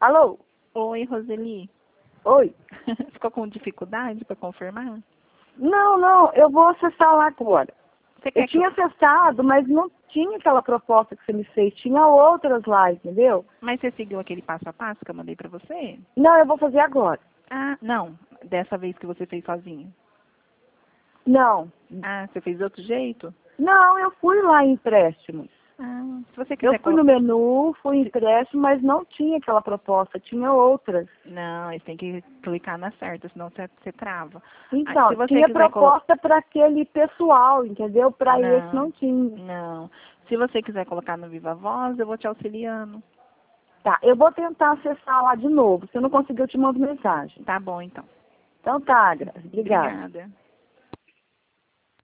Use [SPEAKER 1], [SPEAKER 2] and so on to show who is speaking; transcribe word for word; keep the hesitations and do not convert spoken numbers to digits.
[SPEAKER 1] Alô?
[SPEAKER 2] Oi, Roseli.
[SPEAKER 1] Oi?
[SPEAKER 2] Ficou com dificuldade para confirmar?
[SPEAKER 1] Não, não, eu vou acessar lá agora.
[SPEAKER 2] Você quer
[SPEAKER 1] Eu tinha
[SPEAKER 2] que...
[SPEAKER 1] acessado, mas não tinha aquela proposta que você me fez. Tinha outras lá, entendeu?
[SPEAKER 2] Mas você seguiu aquele passo a passo que eu mandei para você?
[SPEAKER 1] Não, eu vou fazer agora.
[SPEAKER 2] Ah, não. Dessa vez que você fez sozinho.
[SPEAKER 1] Não.
[SPEAKER 2] Ah, você fez de outro jeito?
[SPEAKER 1] Não, eu fui lá em empréstimos.
[SPEAKER 2] Ah, se você
[SPEAKER 1] Eu
[SPEAKER 2] quiser
[SPEAKER 1] fui no
[SPEAKER 2] colocar...
[SPEAKER 1] menu, fui em empréstimo, mas não tinha aquela proposta, tinha outras.
[SPEAKER 2] Não, você tem que clicar na certa, senão você, você trava. Ah,
[SPEAKER 1] Então,
[SPEAKER 2] se você
[SPEAKER 1] tinha
[SPEAKER 2] quiser colocar...
[SPEAKER 1] proposta para aquele pessoal, entendeu? Para esse
[SPEAKER 2] Não,
[SPEAKER 1] não tinha.
[SPEAKER 2] não. Se você quiser colocar no Viva Voz, eu vou te auxiliando.
[SPEAKER 1] Tá, eu vou tentar acessar lá de novo. Se eu não conseguir, eu te mando mensagem.
[SPEAKER 2] Tá bom, então.
[SPEAKER 1] Então tá, Graça. Obrigada.
[SPEAKER 2] Obrigada.